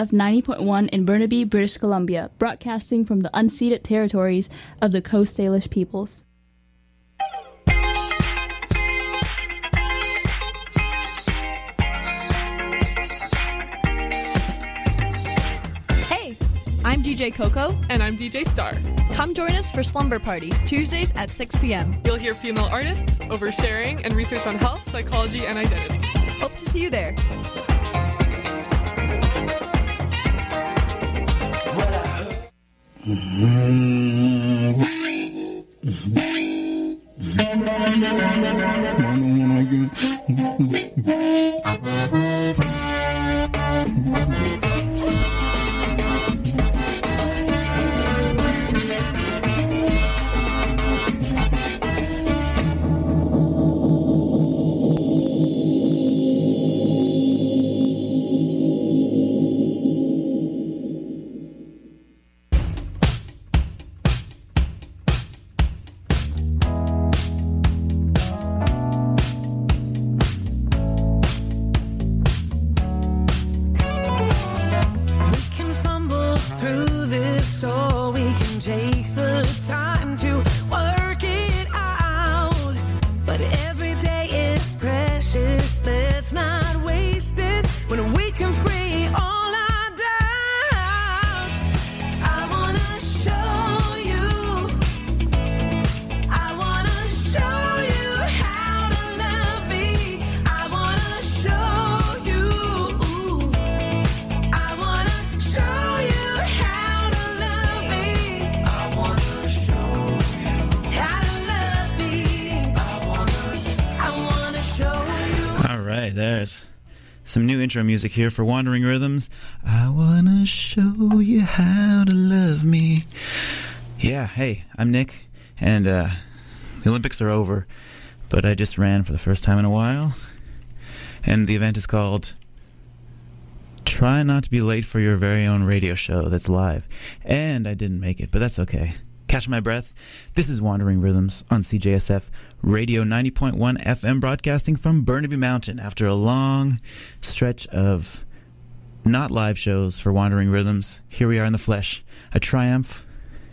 of 90.1 in Burnaby, British Columbia, broadcasting from the unceded territories of the Coast Salish peoples. Hey, I'm DJ Coco. And I'm DJ Star. Come join us for Slumber Party, Tuesdays at 6 p.m. You'll hear female artists, oversharing, and research on health, psychology, and identity. Hope to see you there. Some new intro music here for Wandering Rhythms. I wanna show you how to love me. Yeah, hey, I'm Nick, and the Olympics are over, but I just ran for the first time in a while, and the event is called Try Not to Be Late for Your Very Own Radio Show that's live, and I didn't make it, but that's okay. Catch my breath. This is Wandering Rhythms on CJSF Radio 90.1 FM, broadcasting from Burnaby Mountain after a long stretch of not live shows for Wandering Rhythms. Here we are in the flesh. A triumph.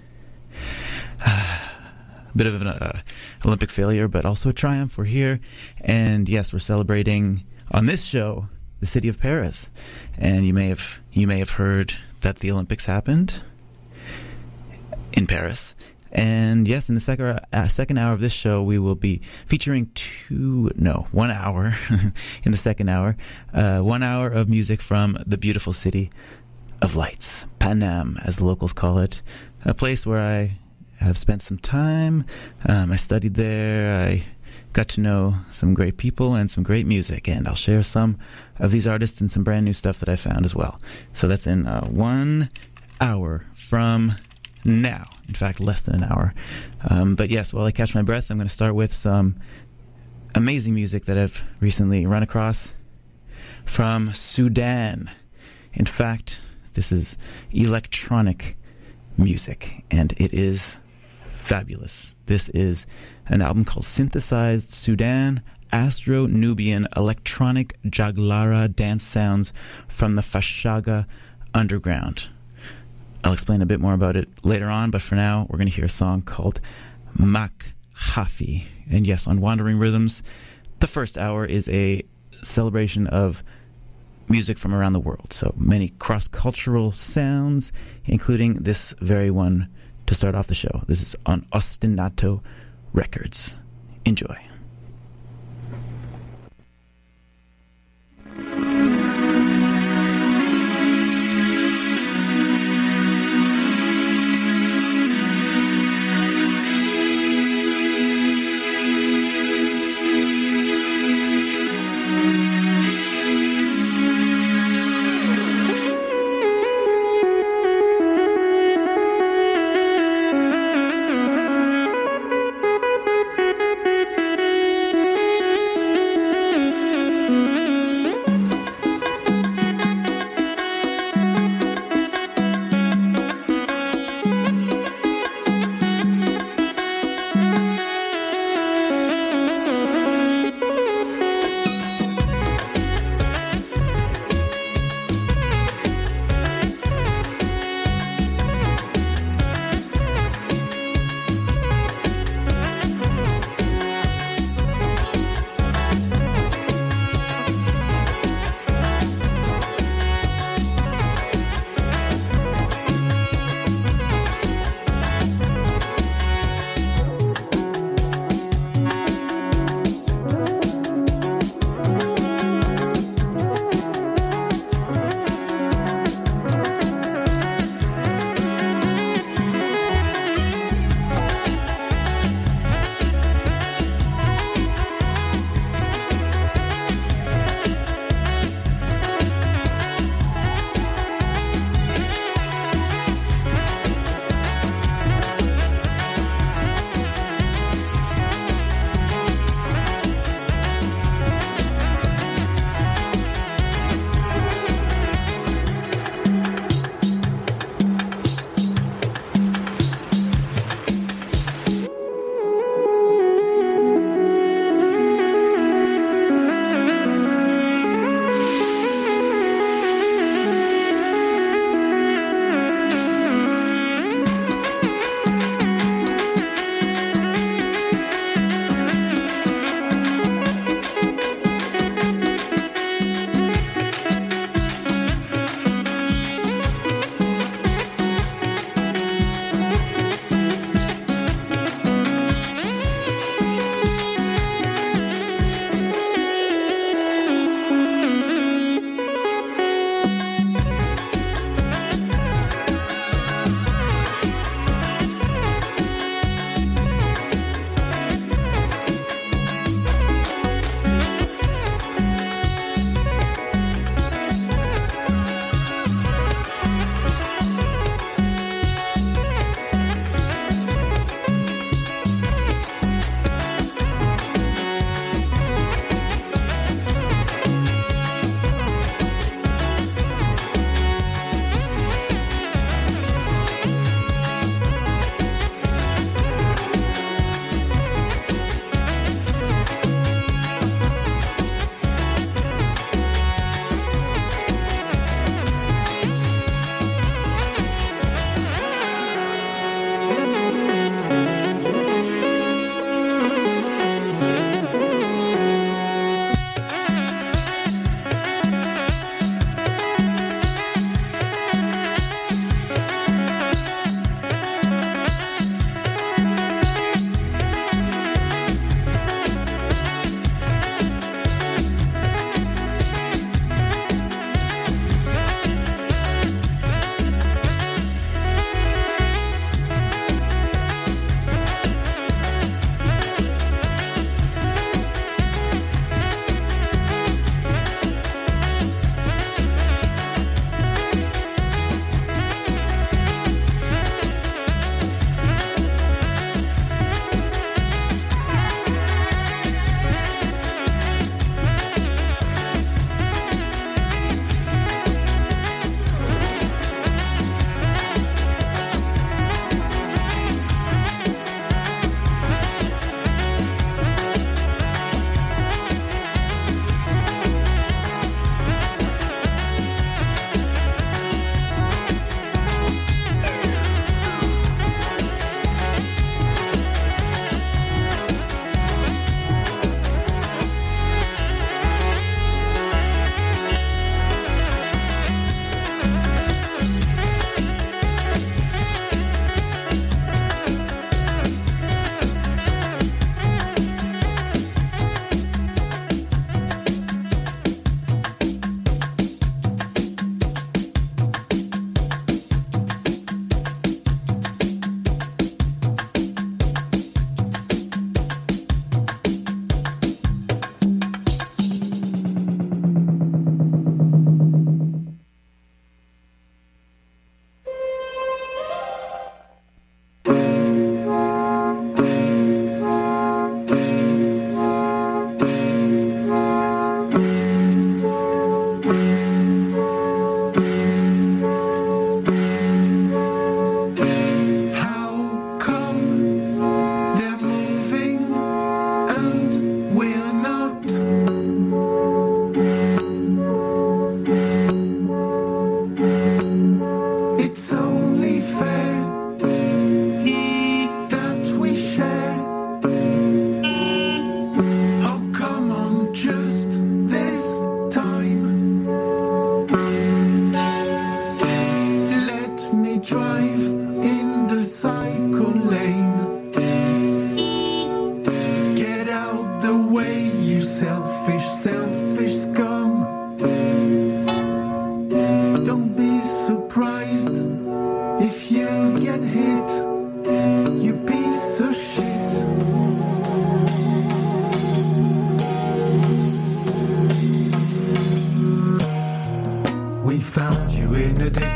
A bit of an Olympic failure, but also a triumph. We're here. And yes, we're celebrating on this show the city of Paris. And you may have heard that the Olympics happened in Paris. And yes, in the second hour of this show, we will be featuring 1 hour in the second hour, 1 hour of music from the beautiful city of lights, Paname, as the locals call it, a place where I have spent some time. I studied there. I got to know some great people and some great music, and I'll share some of these artists and some brand new stuff that I found as well. So that's in 1 hour from now. In fact, less than an hour. But yes, while I catch my breath, I'm going to start with some amazing music that I've recently run across from Sudan. In fact, this is electronic music, and it is fabulous. This is an album called Synthesized Sudan, Astro-Nubian Electronic Jaglara Dance Sounds from the Fashaga Underground. I'll explain a bit more about it later on, but for now, we're going to hear a song called Mak Hafi. And yes, on Wandering Rhythms, the first hour is a celebration of music from around the world. So many cross-cultural sounds, including this very one to start off the show. This is on Ostinato Records. Enjoy.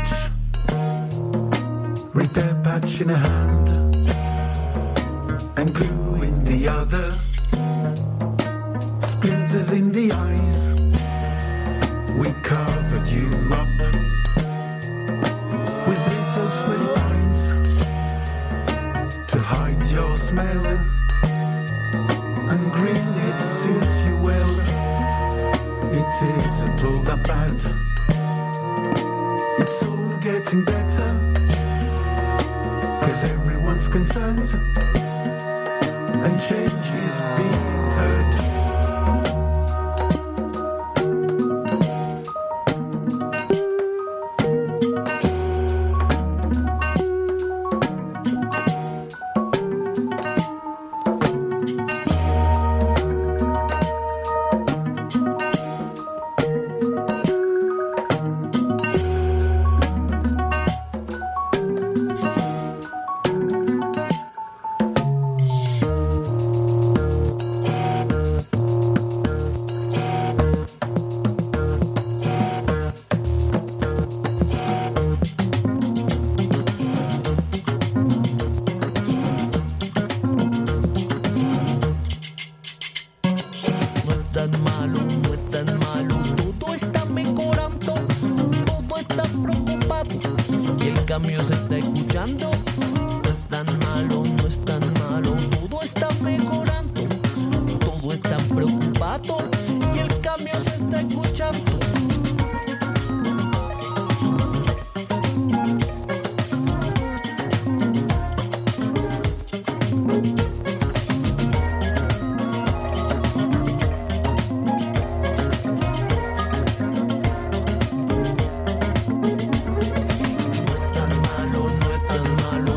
patch, repair patch in a hand, and glue in the other, splinters in the eyes. We covered you up with little smelly pines to hide your smell, and green it suits you well. It isn't all that bad, it's all getting better, 'cause everyone's concerned and change is being heard. No es tan malo,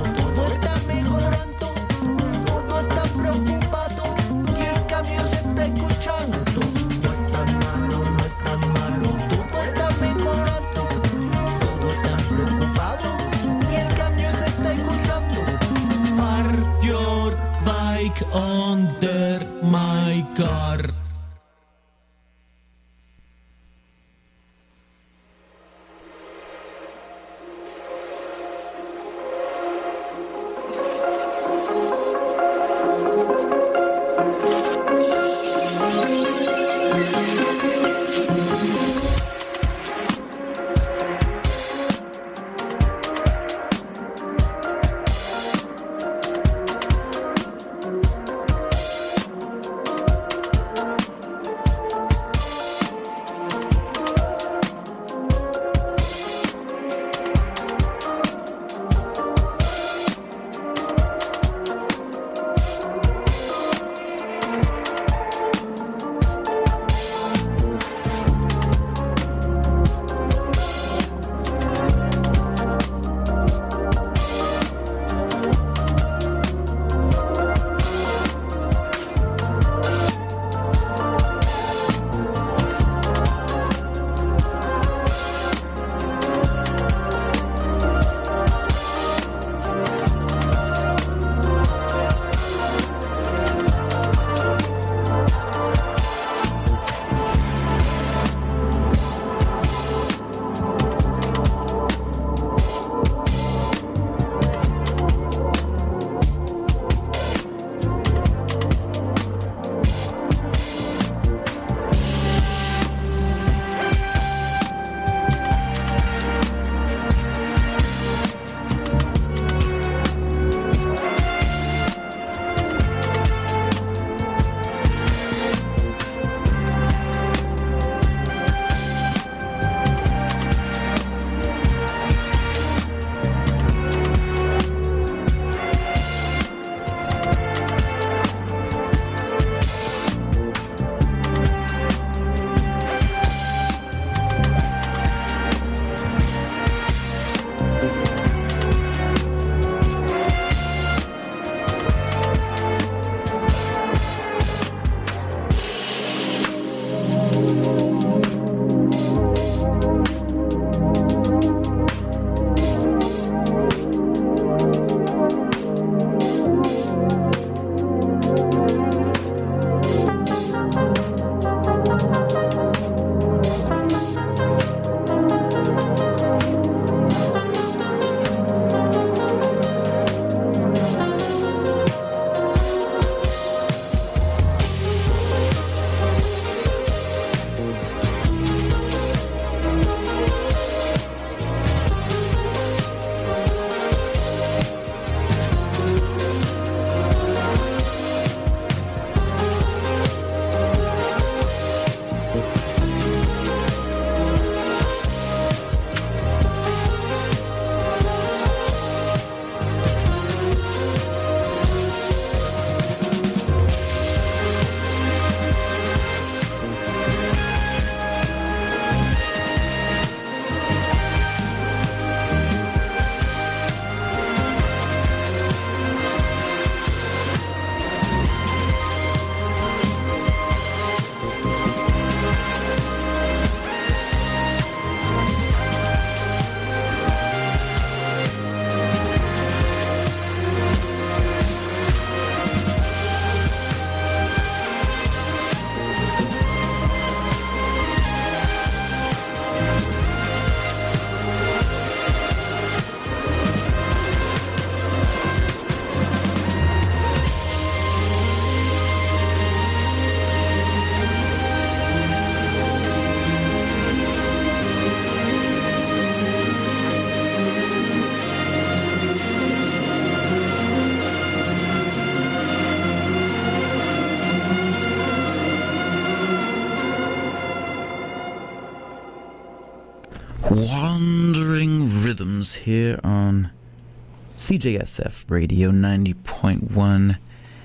albums here on CJSF Radio 90.1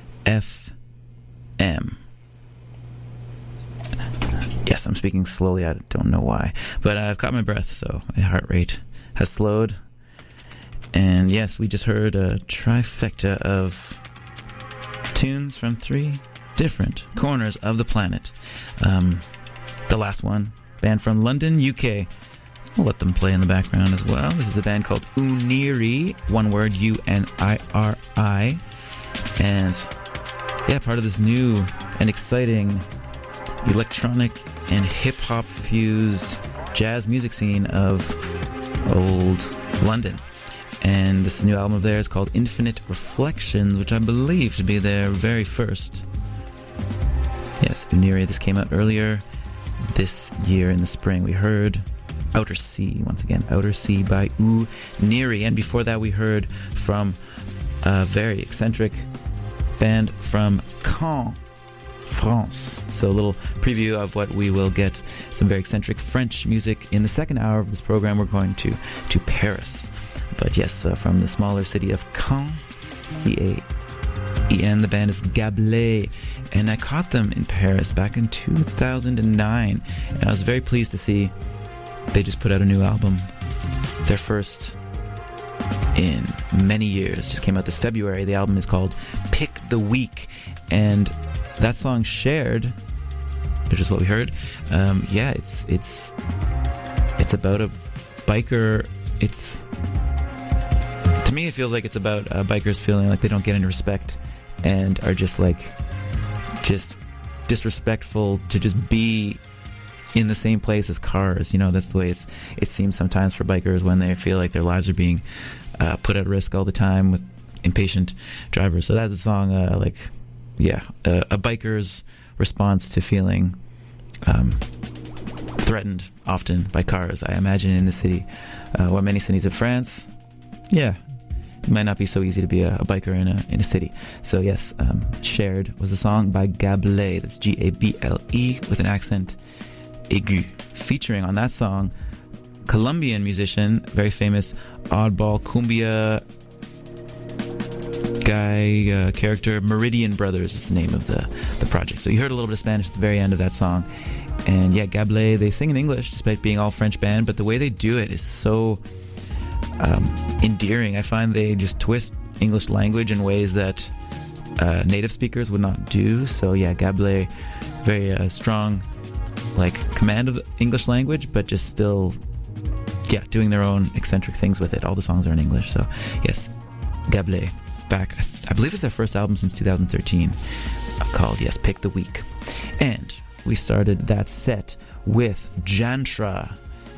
FM. Yes, I'm speaking slowly. I don't know why. But I've caught my breath, so my heart rate has slowed. And yes, we just heard a trifecta of tunes from 3 different corners of the planet. The last one, band from London, UK. I'll let them play in the background as well. This is a band called Uniri, one word, Uniri. And yeah, part of this new and exciting electronic and hip-hop fused jazz music scene of old London. And this new album of theirs called Infinite Reflections, which I believe to be their very first. Yes, Uniri. This came out earlier this year in the spring. We heard Outer Sea, once again, Outer Sea by Uniri. And before that, we heard from a very eccentric band from Caen, France. So a little preview of what we will get, some very eccentric French music. In the second hour of this program, we're going to Paris. But yes, from the smaller city of Caen, C-A-E-N, the band is Gablé. And I caught them in Paris back in 2009. And I was very pleased to see they just put out a new album. Their first in many years. Just came out this February. The album is called Pick the Week. And that song Shared, which is what we heard, it's about a biker. To me, it feels like it's about bikers feeling like they don't get any respect and are just disrespectful to just be in the same place as cars. You know, that's the way it seems sometimes for bikers when they feel like their lives are being put at risk all the time with impatient drivers. So that's a song a biker's response to feeling threatened often by cars. I imagine in the city, or many cities of France, it might not be so easy to be a biker in a city. So yes, Shared was the song by Gablé. That's G-A-B-L-E with an accent aigu. Featuring on that song, Colombian musician, very famous oddball cumbia guy character, Meridian Brothers is the name of the project. So you heard a little bit of Spanish at the very end of that song. And yeah, Gablé, they sing in English despite being all French band, but the way they do it is so endearing. I find they just twist English language in ways that native speakers would not do. So yeah, Gablé, very strong command of the English language, but just still doing their own eccentric things with it. All the songs are in English. So yes, Gablé, back, I believe it's their first album since 2013, called Pick the Week. And we started that set with Jantra,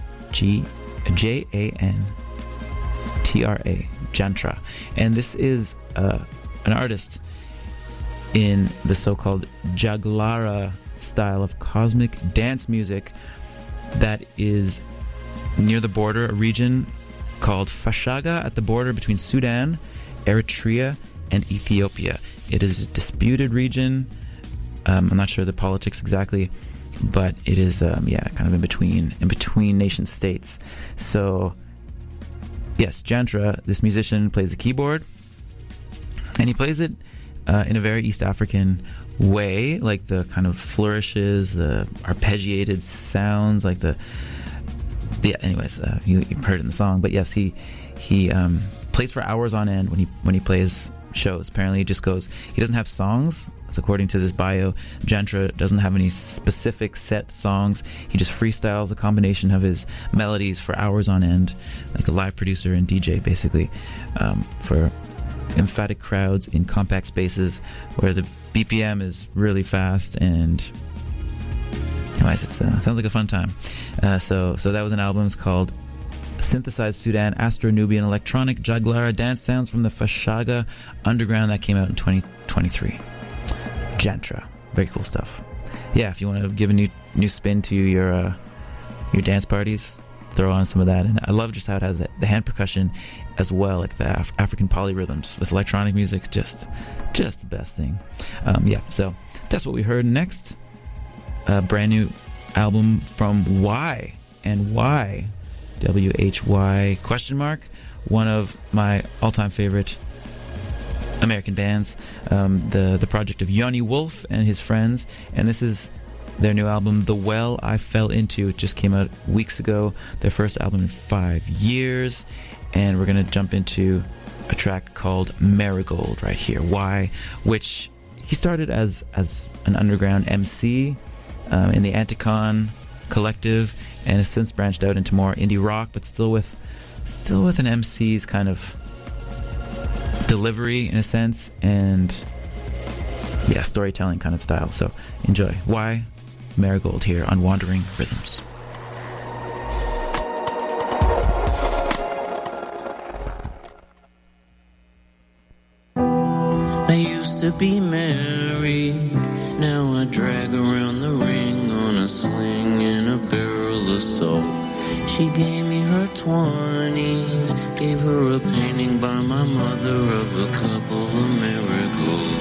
J-A-N-T-R-A, Jantra. And this is an artist in the so-called Jaglara style of cosmic dance music that is near the border, a region called Fashaga at the border between Sudan, Eritrea, and Ethiopia. It is a disputed region. I'm not sure the politics exactly, but it is kind of in between nation states. So yes, Jantra, this musician, plays the keyboard, and he plays it in a very East African way, like the kind of flourishes, the arpeggiated sounds, like anyways, you heard it in the song. But yes, he plays for hours on end when he plays shows. Apparently he doesn't have songs. So according to this bio, Jantra doesn't have any specific set songs. He just freestyles a combination of his melodies for hours on end, like a live producer and DJ, basically, for emphatic crowds in compact spaces where the BPM is really fast. And anyways, it sounds like a fun time. So that was an album. It's called Synthesized Sudan, Astro-Nubian Electronic Jaglara Dance Sounds from the Fashaga Underground. That came out in 2023. Jantra. Very cool stuff. Yeah, if you want to give a new spin to your dance parties, throw on some of that. And I love just how it has the hand percussion as well, like the African polyrhythms with electronic music. Just the best thing. So that's what we heard next. A brand new album from Why. And Why WHY ? One of my all-time favorite American bands, the project of Yoni Wolf and his friends, and this is their new album, The Well I Fell Into. It just came out weeks ago, their first album in 5 years, and we're going to jump into a track called Marigold right here. Why? Which he started as an underground MC in the Anticon collective, and has since branched out into more indie rock, but still with an MC's kind of delivery in a sense, and storytelling kind of style. So enjoy. Why? Marigold here on Wandering Rhythms. I used to be married, now I drag around the ring on a sling and a barrel of salt. She gave me her 20s, gave her a painting by my mother of a couple of marigolds.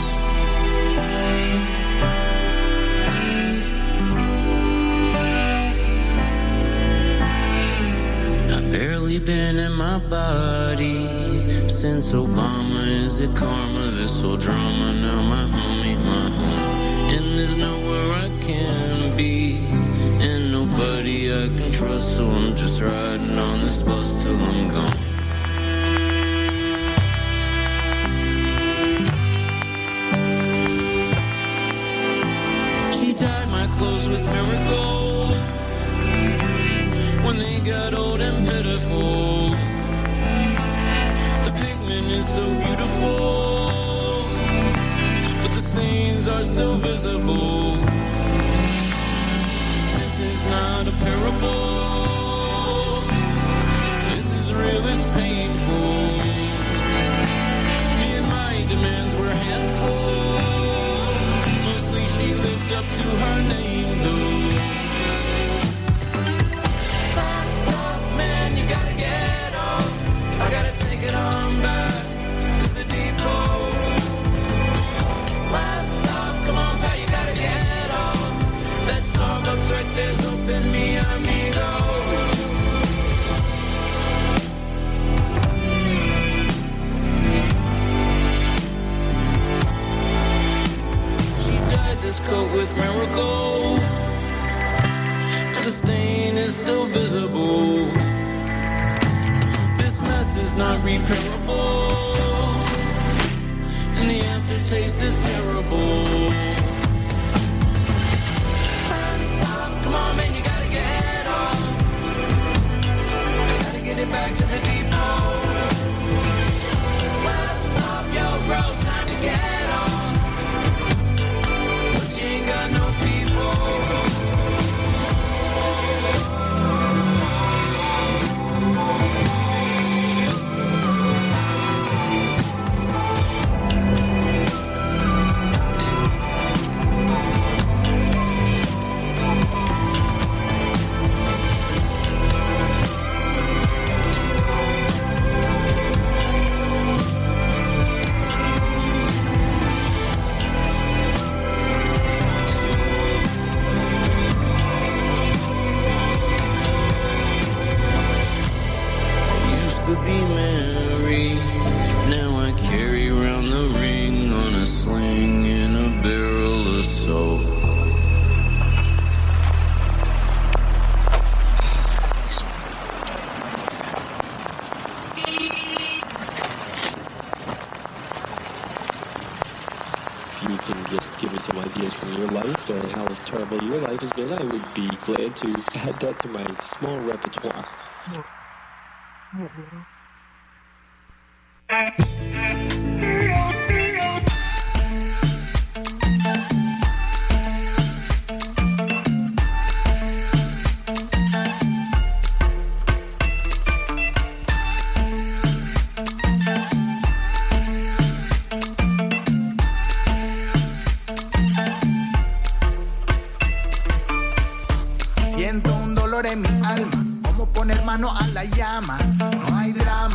I've barely been in my body since Obama. Is it karma, this whole drama? Now my home ain't my home, and there's nowhere I can be, and nobody I can trust, so I'm just riding on this bus till I'm gone. She dyed my clothes with marigold when they got old and pitiful. The pigment is so beautiful, but the stains are still visible. This is not a parable, this is real, it's painful. Me and my demands were a handful, mostly she lived up to her name though. Last stop, man, you gotta get off, I gotta take it on back to the depot. Last stop, come on, pal, you gotta get off. That Starbucks right there's open mi amigo. She dyed this coat with marigold, but the stain is still visible. This mess is not repairable, and the aftertaste is terrible. Come on, man, you gotta get off. I gotta get it back to the depot. Last stop, yo, bro, time to get off. But you ain't got no to be married. Now I carry around the ring on a sling and a barrel of salt. You can just give me some ideas from your life and how terrible your life has been. I would be glad to add that to my small repertoire. Siento un dolor en mi alma, como poner mano a la llama. No hay drama, no hay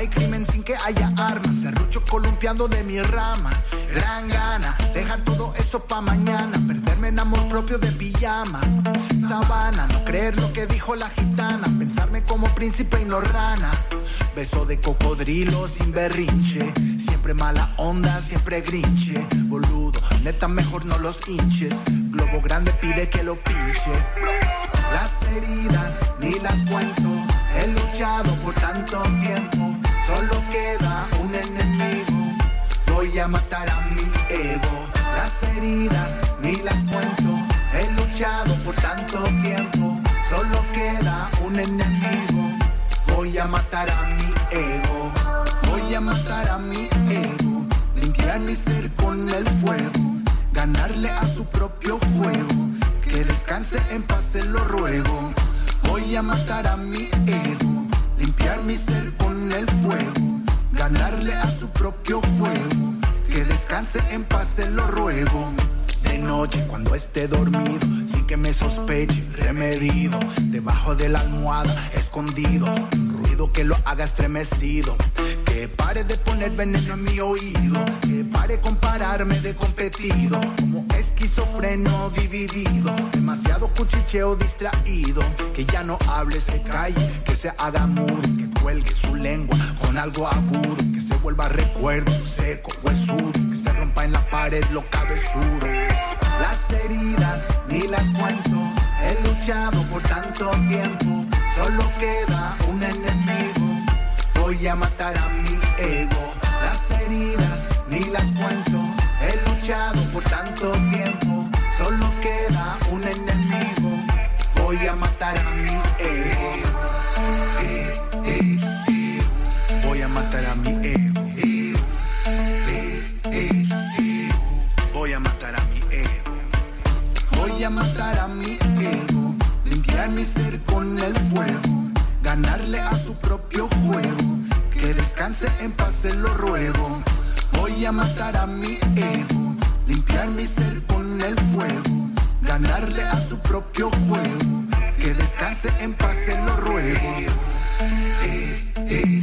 hay crimen sin que haya armas. Serrucho columpiando de mi rama. Gran gana, dejar todo eso pa' mañana. Perderme en amor propio de pijama. Sabana, no creer lo que dijo la gitana. Pensarme como príncipe y no rana. Beso de cocodrilo sin berrinche. Siempre mala onda, siempre grinche. Boludo, neta mejor no los hinches. Globo grande pide que lo pinche. Las heridas ni las cuento. He luchado por tanto tiempo. Solo queda un enemigo. Voy a matar a mi ego. Las heridas ni las cuento. He luchado por tanto tiempo. Solo queda un enemigo. Voy a matar a mi ego. Voy a matar a mi ego. Limpiar mi ser con el fuego. Ganarle a su propio juego. Que descanse en paz se lo ruego. Voy a matar a mi ego. Limpiar mi ser con el fuego. Ganarle a su propio juego. Que descanse en paz se lo ruego. De noche cuando esté dormido, sin que me sospeche, remedido. Debajo de la almohada, escondido. Un ruido que lo haga estremecido. Que pare de poner veneno en mi oído. Que pare compararme de competido. Como esquizofreno dividido. Demasiado cuchicheo distraído. Que ya no hable, se calle. Que se haga mudo. Que cuelgue su lengua con algo agudo. Que se vuelva recuerdo seco, huesudo. Que se rompa en la pared lo cabezudo. Las heridas ni las cuento. He luchado por tanto tiempo. Solo queda un enemigo. Voy a matar a mi ego. Las heridas ni las cuento. He luchado por tanto tiempo. Solo queda un enemigo. Voy a matar a mi ego. Voy a matar a mi ego. Voy a matar a mi ego. Voy a matar a mi ego. Limpiar mi ser con el fuego. Ganarle a su propio juego. Que descanse en paz se lo ruego. Voy a matar a mi ego. Limpiar mi ser con el fuego. Ganarle a su propio juego. Que descanse en paz se lo ruego.